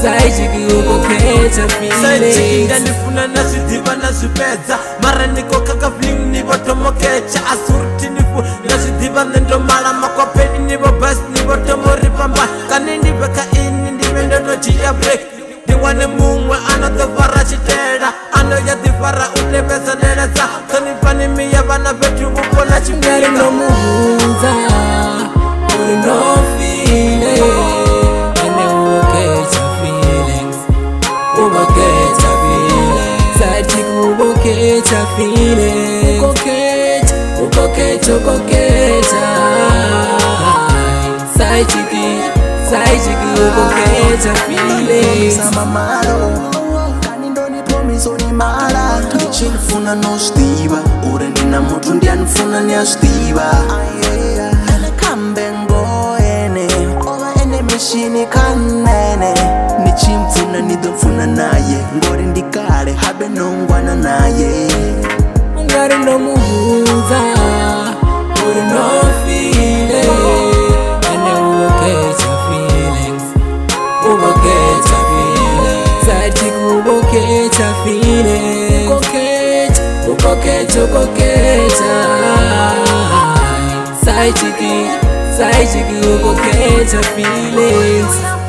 side chick ukukhetha feelings. Side chick ndandifuna nazvidziva nazvipedza mara niko kakafling nivo tomokecha asurti nifu nazvidziva nendomala makwapeni nivo basi nivo tomoripa mba kani ndiveka ini ndive ndonochiya break ndiwane mumwe anotofara chitera anoyadhifara utevesanelesa kanipanimiya vana vetu vupona chimwari nomuhunza uri nofile ene ukukhetha feelings ukukhetha feelings side chick ukukhetha feelings ukukhetha side chick ukukhetha feelings. Kani ndoni promise unimala ndichinifuna nostiva uri ndina mutu ndianifuna niastiva kambe ngoene ova ene mishini kanene nichimfuna nidofuna naye ngori ndikale habe nongwana naye ungari nomuhunza uri nofile ene ukukhetha feelings ukukhetha feelings side chick ukukhetha feelings ukukhetha side chick ukukhetha feelings.